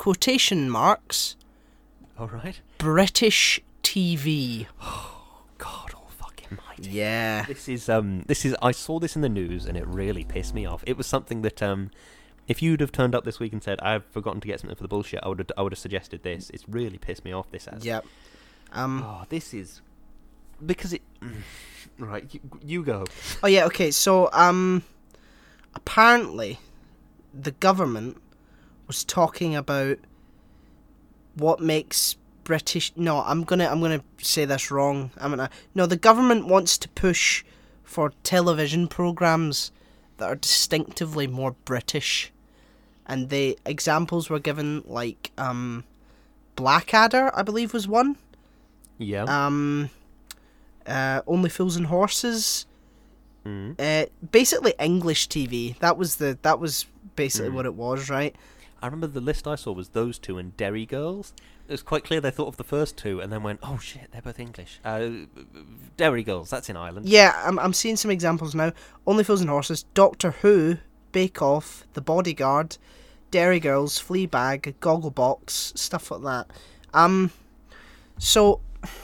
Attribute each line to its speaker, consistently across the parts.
Speaker 1: quotation marks,
Speaker 2: All right.
Speaker 1: British TV.
Speaker 2: God, all fucking mighty.
Speaker 1: Yeah.
Speaker 2: This is. I saw this in the news and it really pissed me off. It was something that if you'd have turned up this week and said I've forgotten to get something for the bullshit, I would have suggested this. It's really pissed me off. This has.
Speaker 1: Yep.
Speaker 2: This is because it. Right, you go.
Speaker 1: Oh yeah. Okay. So apparently, the government was talking about what makes British. No, I'm gonna say this wrong. No, the government wants to push for television programs that are distinctively more British, and the examples were given like Blackadder, I believe, was one.
Speaker 2: Yeah.
Speaker 1: Only Fools and Horses. Basically English TV. That was basically what it was, right?
Speaker 2: I remember the list I saw was those two and Derry Girls. It was quite clear they thought of the first two and then went, oh shit, they're both English. Derry Girls, that's in Ireland.
Speaker 1: Yeah, I'm seeing some examples now. Only Fools and Horses, Doctor Who, Bake Off, The Bodyguard, Derry Girls, Fleabag, Gogglebox, stuff like that. So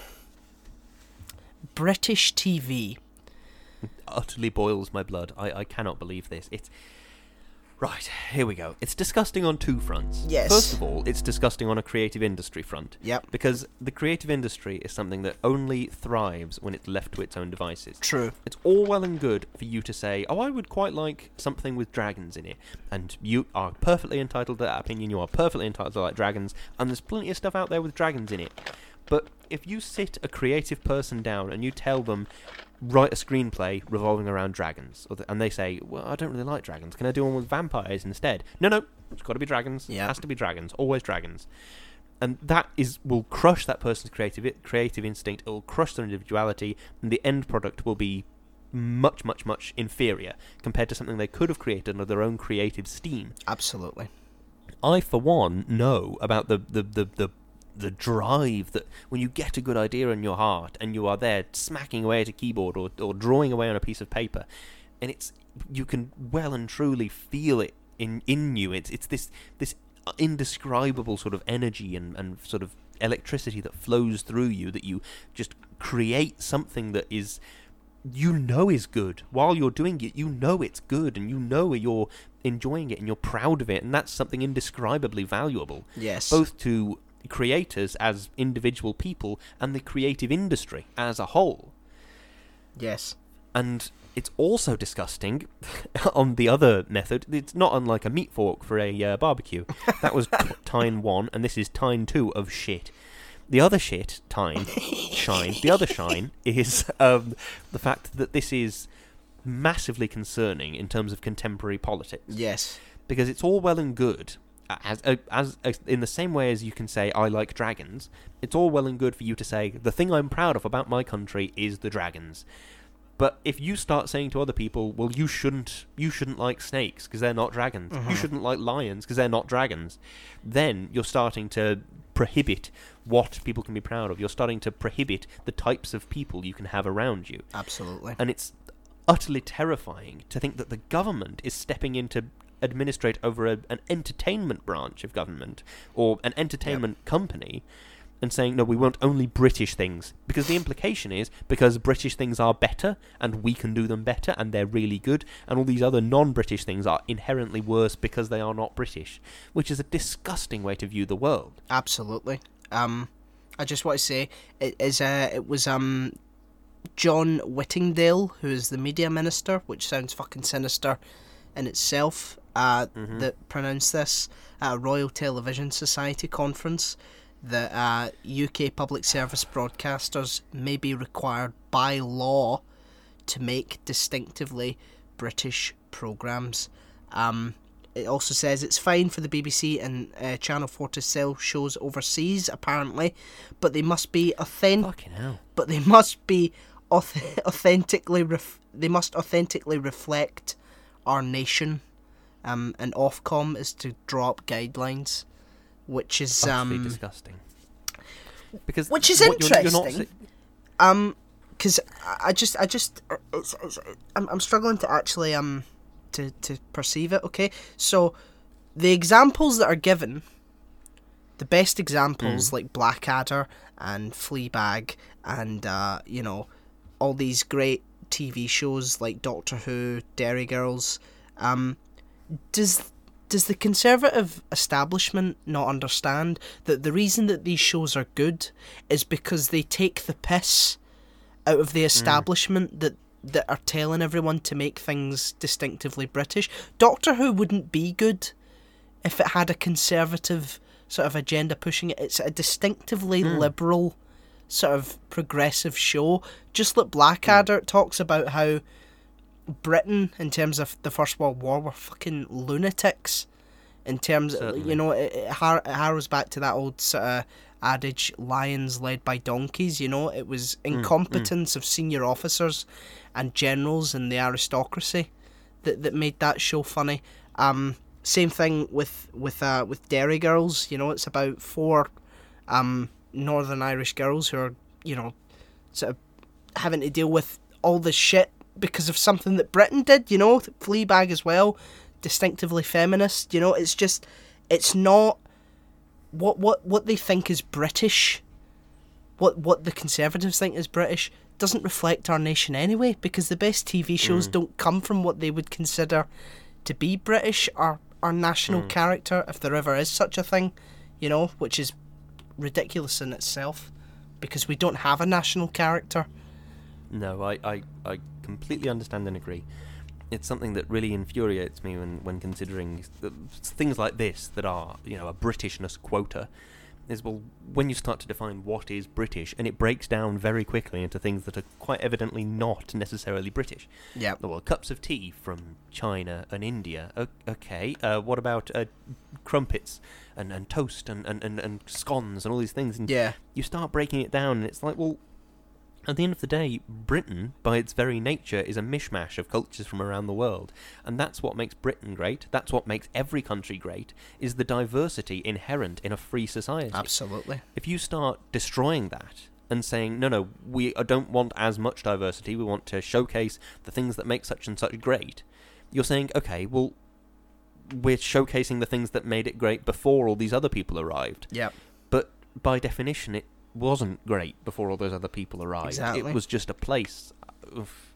Speaker 1: British TV
Speaker 2: utterly boils my blood. I cannot believe this. It's right, here we go. It's disgusting on two fronts.
Speaker 1: Yes.
Speaker 2: First of all, it's disgusting on a creative industry front.
Speaker 1: Yep.
Speaker 2: Because the creative industry is something that only thrives when it's left to its own devices.
Speaker 1: True.
Speaker 2: It's all well and good for you to say, oh, I would quite like something with dragons in it. And you are perfectly entitled to that opinion. You are perfectly entitled to like dragons. And there's plenty of stuff out there with dragons in it. But if you sit a creative person down and you tell them, write a screenplay revolving around dragons, and they say, well, I don't really like dragons, can I do one with vampires instead? No, it's got to be dragons.
Speaker 1: Yeah.
Speaker 2: It has to be dragons, always dragons. And that will crush that person's creative instinct, it will crush their individuality, and the end product will be much, much, much inferior compared to something they could have created under their own creative steam.
Speaker 1: Absolutely.
Speaker 2: I, for one, know about the drive that when you get a good idea in your heart and you are there smacking away at a keyboard or drawing away on a piece of paper, and you can well and truly feel it in you. It's this indescribable sort of energy and sort of electricity that flows through you, that you just create something that is, is good. While you're doing it, it's good, and you're enjoying it and you're proud of it, and that's something indescribably valuable.
Speaker 1: Yes.
Speaker 2: Both to creators as individual people and the creative industry as a whole.
Speaker 1: Yes.
Speaker 2: And it's also disgusting on the other method. It's not unlike a meat fork for a barbecue. That was Tyne 1, and this is Tyne 2 of shit. The other shit, the other shine is the fact that this is massively concerning in terms of contemporary politics.
Speaker 1: Yes.
Speaker 2: Because it's all well and good, as in the same way as you can say, I like dragons, it's all well and good for you to say, the thing I'm proud of about my country is the dragons. But if you start saying to other people, well, you shouldn't like snakes because they're not dragons, you shouldn't like lions because they're not dragons, then you're starting to prohibit what people can be proud of. You're starting to prohibit the types of people you can have around you.
Speaker 1: Absolutely.
Speaker 2: And it's utterly terrifying to think that the government is stepping in to administrate over an entertainment branch of government or an entertainment company and saying, no, we want only British things. Because the implication is, because British things are better and we can do them better and they're really good, and all these other non-British things are inherently worse because they are not British, which is a disgusting way to view the world.
Speaker 1: Absolutely. I just want to say, it was John Whittingdale, who is the media minister, which sounds fucking sinister in itself, that pronounced this at a Royal Television Society conference, that UK public service broadcasters may be required by law to make distinctively British programmes. It also says it's fine for the BBC and Channel 4 to sell shows overseas, apparently, but they must be
Speaker 2: Fucking hell.
Speaker 1: But they must be authentically reflect our nation. And Ofcom is to draw up guidelines, which is
Speaker 2: utterly disgusting. Because
Speaker 1: which is
Speaker 2: interesting.
Speaker 1: Because I'm struggling to actually to perceive it. Okay, so the examples that are given the best examples like Blackadder and Fleabag and all these great TV shows like Doctor Who, Derry Girls. Does the conservative establishment not understand that the reason that these shows are good is because they take the piss out of the establishment that are telling everyone to make things distinctively British? Doctor Who wouldn't be good if it had a conservative sort of agenda pushing it. It's a distinctively liberal sort of progressive show. Just like Blackadder, it talks about how Britain, in terms of the First World War, were fucking lunatics. In terms of, it harrows back to that old sort of adage, lions led by donkeys, it was incompetence of senior officers and generals and the aristocracy that made that show funny. Same thing with Derry Girls, it's about 4 Northern Irish girls who are, sort of having to deal with all this shit because of something that Britain did, Fleabag as well, distinctively feminist, it's not what they think is British, what the conservatives think is British doesn't reflect our nation anyway, because the best TV shows don't come from what they would consider to be British or our national character, if there ever is such a thing, which is ridiculous in itself, because we don't have a national character.
Speaker 2: No, I completely understand and agree. It's something that really infuriates me when considering things like this that are, a Britishness quota, is, well, when you start to define what is British, and it breaks down very quickly into things that are quite evidently not necessarily British.
Speaker 1: Yeah.
Speaker 2: Well, cups of tea from China and India. Okay. What about crumpets and toast and scones and all these things? And you start breaking it down, and it's like, well, at the end of the day, Britain, by its very nature, is a mishmash of cultures from around the world. And that's what makes Britain great. That's what makes every country great, is the diversity inherent in a free society.
Speaker 1: Absolutely.
Speaker 2: If you start destroying that and saying, no, we don't want as much diversity, we want to showcase the things that make such and such great, you're saying, okay, well, we're showcasing the things that made it great before all these other people arrived.
Speaker 1: Yeah.
Speaker 2: But by definition, it wasn't great before all those other people arrived.
Speaker 1: Exactly.
Speaker 2: It was just a place. Oof.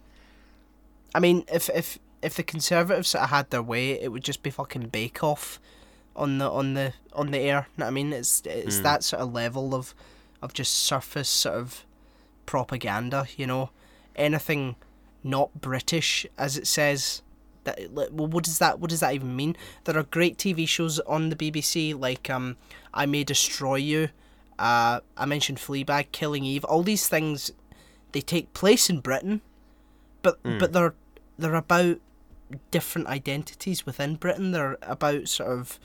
Speaker 1: I mean, if the Conservatives sort of had their way, it would just be fucking Bake Off on the air. You know what I mean? It's that sort of level of just surface sort of propaganda. Anything not British, as it says. Well, what does that even mean? There are great TV shows on the BBC, like I May Destroy You. I mentioned Fleabag, Killing Eve. All these things, they take place in Britain, but they're about different identities within Britain. They're about sort of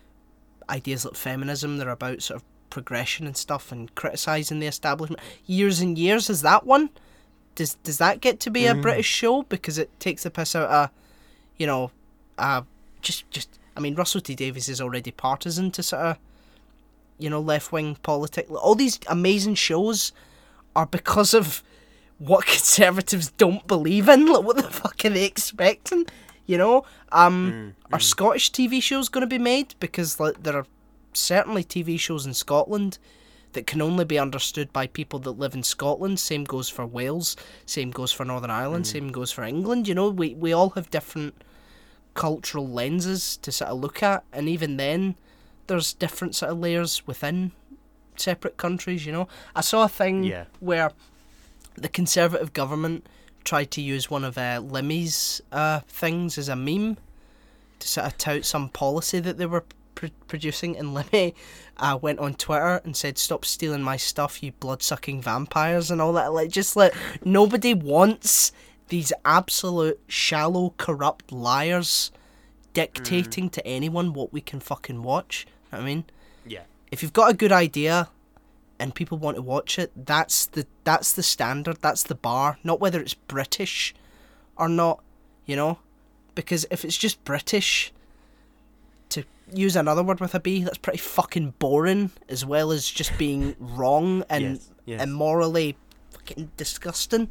Speaker 1: ideas like feminism. They're about sort of progression and stuff, and criticising the establishment. Years and Years is that one. Does that get to be a British show because it takes the piss out of, I mean, Russell T Davies is already partisan to sort of, left-wing politics. All these amazing shows are because of what conservatives don't believe in. Like, what the fuck are they expecting? Are Scottish TV shows going to be made? Because there are certainly TV shows in Scotland that can only be understood by people that live in Scotland. Same goes for Wales. Same goes for Northern Ireland. Same goes for England. We all have different cultural lenses to sort of look at, and even then, there's different sort of layers within separate countries. I saw a thing where the Conservative government tried to use one of Limmy's things as a meme to sort of tout some policy that they were producing, and Limmy went on Twitter and said, "Stop stealing my stuff, you blood-sucking vampires," and all that. Nobody wants these absolute shallow, corrupt liars dictating to anyone what we can fucking watch. I mean, if you've got a good idea and people want to watch it, that's the standard, that's the bar, not whether it's British or not, because if it's just British, to use another word with a B, that's pretty fucking boring, as well as just being wrong and immorally fucking disgusting,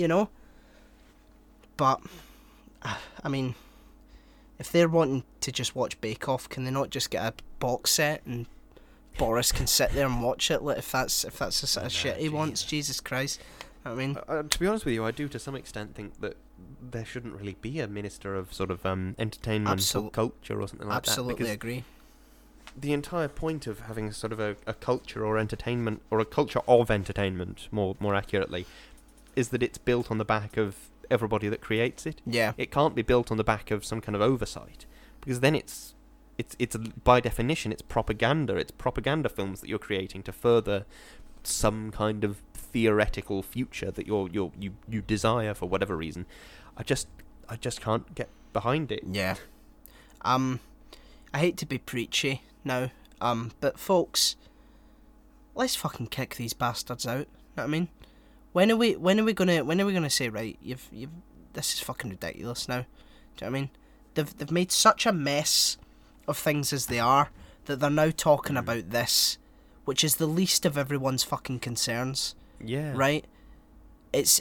Speaker 1: But, I mean, if they're wanting to just watch Bake Off, can they not just get a box set and Boris can sit there and watch it. Like, if that's the sort of shit he wants. Jesus Christ. I mean,
Speaker 2: to be honest with you, I do to some extent think that there shouldn't really be a minister of sort of entertainment or culture or something like
Speaker 1: absolutely
Speaker 2: that.
Speaker 1: Agree.
Speaker 2: The entire point of having sort of a culture or entertainment, or a culture of entertainment, more accurately, is that it's built on the back of everybody that creates it.
Speaker 1: Yeah.
Speaker 2: It can't be built on the back of some kind of oversight, because then it's by definition it's propaganda. It's propaganda films that you're creating to further some kind of theoretical future that you desire for whatever reason. I just can't get behind it.
Speaker 1: Yeah. I hate to be preachy now, but folks, let's fucking kick these bastards out. Know what I mean? When are we gonna say, right, you've this is fucking ridiculous now? Do you know what I mean? They've made such a mess of things as they are that they're now talking about this, which is the least of everyone's fucking concerns.
Speaker 2: Yeah.
Speaker 1: Right? It's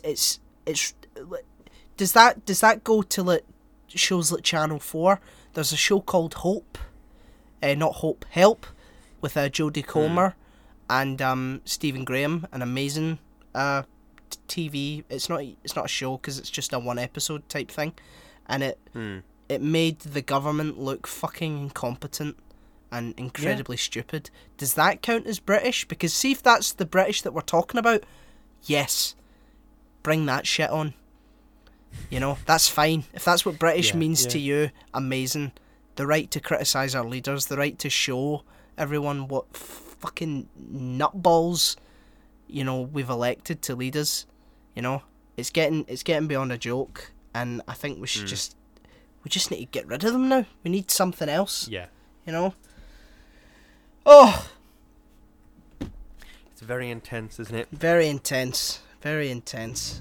Speaker 1: does that go to like shows like Channel 4? There's a show called Hope, not Hope, Help, with Jodie Comer and Stephen Graham, an amazing TV. It's not a show because it's just a one episode type thing, and it made the government look fucking incompetent and incredibly stupid. Does that count as British? Because see, if that's the British that we're talking about, yes, bring that shit on. You know, that's fine. If that's what British means to you, amazing. The right to criticise our leaders, the right to show everyone what fucking nutballs, you know, we've elected to lead us. You know, it's getting beyond a joke, and I think we should we just need to get rid of them now. We need something else.
Speaker 2: Yeah.
Speaker 1: You know? Oh!
Speaker 2: It's very intense, isn't it?
Speaker 1: Very intense. Very intense.